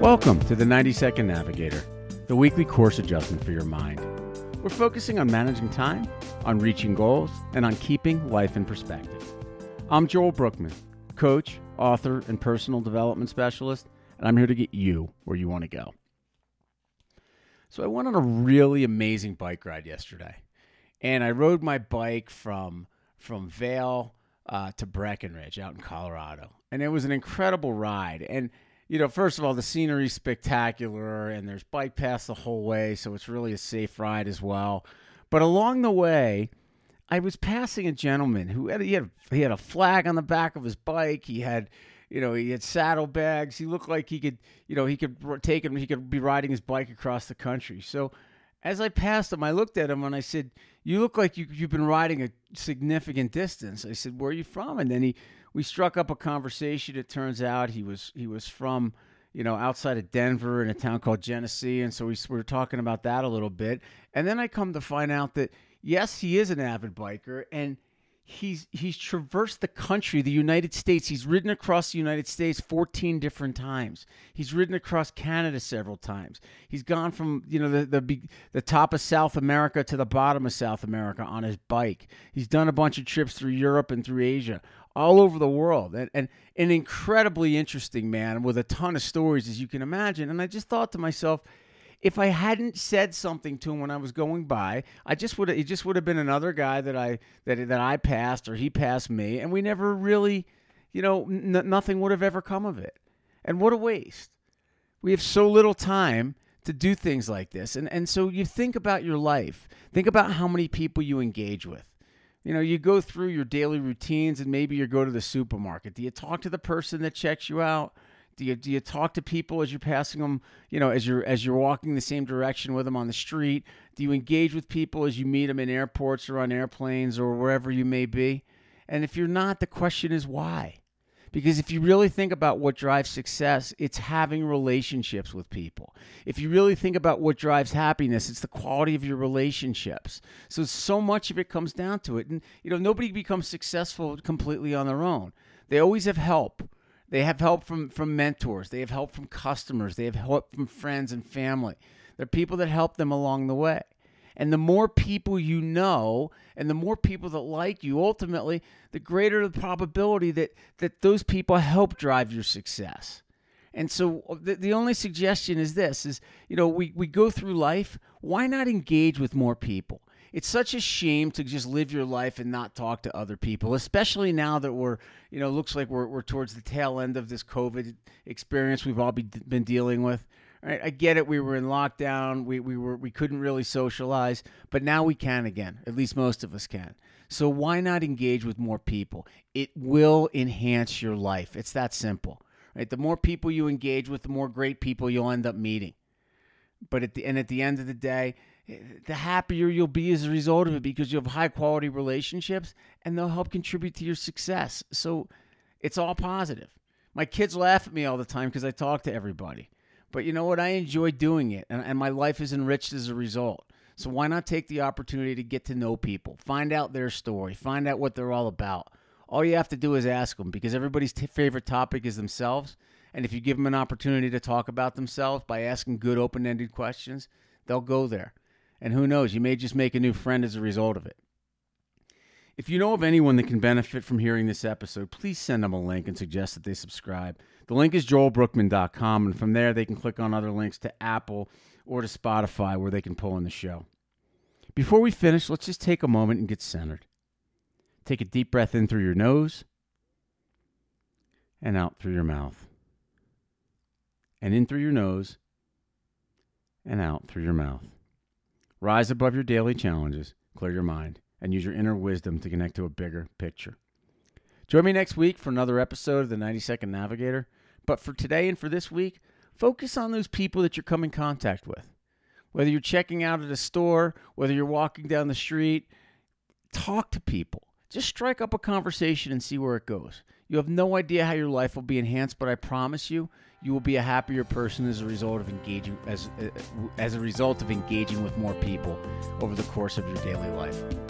Welcome to the 90-Second Navigator, the weekly course adjustment for your mind. We're focusing on managing time, on reaching goals, and on keeping life in perspective. I'm Joel Brookman, coach, author, and personal development specialist, and I'm here to get you where you want to go. So I went on a really amazing bike ride yesterday, and I rode my bike from Vail to Breckenridge out in Colorado, and it was an incredible ride. And you know, first of all, the scenery's spectacular, and there's bike paths the whole way, so it's really a safe ride as well. But along the way, I was passing a gentleman who he had a flag on the back of his bike. He had saddlebags. He looked like he could be riding his bike across the country. So as I passed him, I looked at him and I said, "You look like you've been riding a significant distance." I said, "Where are you from?" And then we struck up a conversation. It turns out he was from, outside of Denver in a town called Genesee. And so we were talking about that a little bit. And then I come to find out that, yes, he is an avid biker, and he's traversed the country, the United States. He's ridden across the United States 14 different times. He's ridden across Canada several times. He's gone from, the top of South America to the bottom of South America on his bike. He's done a bunch of trips through Europe and through Asia, all over the world, and an incredibly interesting man with a ton of stories, as you can imagine. And I just thought to myself, if I hadn't said something to him when I was going by, it just would have been another guy that I passed, or he passed me, and we never really, nothing would have ever come of it. And what a waste. We have so little time to do things like this. And so you think about your life. Think about how many people you engage with. You go through your daily routines, and maybe you go to the supermarket. Do you talk to the person that checks you out? Do you talk to people as you're passing them, as you're walking the same direction with them on the street? Do you engage with people as you meet them in airports or on airplanes or wherever you may be? And if you're not, the question is why? Because if you really think about what drives success, it's having relationships with people. If you really think about what drives happiness, it's the quality of your relationships. So much of it comes down to it. And, nobody becomes successful completely on their own. They always have help. They have help from mentors. They have help from customers. They have help from friends and family. There are people that help them along the way. And the more people you know, and the more people that like you, ultimately, the greater the probability that those people help drive your success. And so the only suggestion is this, we go through life. Why not engage with more people? It's such a shame to just live your life and not talk to other people, especially now that looks like we're towards the tail end of this COVID experience we've all been dealing with. All right, I get it. We were in lockdown. We couldn't really socialize, but now we can again. At least most of us can. So why not engage with more people? It will enhance your life. It's that simple. Right? The more people you engage with, the more great people you'll end up meeting. But at the end of the day, the happier you'll be as a result of it, because you have high quality relationships and they'll help contribute to your success. So it's all positive. My kids laugh at me all the time because I talk to everybody. But you know what? I enjoy doing it, and my life is enriched as a result. So why not take the opportunity to get to know people, find out their story, find out what they're all about. All you have to do is ask them, because everybody's favorite topic is themselves. And if you give them an opportunity to talk about themselves by asking good open-ended questions, they'll go there. And who knows, you may just make a new friend as a result of it. If you know of anyone that can benefit from hearing this episode, please send them a link and suggest that they subscribe. The link is joelbrookman.com, and from there they can click on other links to Apple or to Spotify where they can pull in the show. Before we finish, let's just take a moment and get centered. Take a deep breath in through your nose and out through your mouth. And in through your nose and out through your mouth. Rise above your daily challenges, clear your mind, and use your inner wisdom to connect to a bigger picture. Join me next week for another episode of the 90-Second Navigator. But for today and for this week, focus on those people that you're coming in contact with. Whether you're checking out at a store, whether you're walking down the street, talk to people. Just strike up a conversation and see where it goes. You have no idea how your life will be enhanced, but I promise you, you will be a happier person as a result of engaging with more people over the course of your daily life.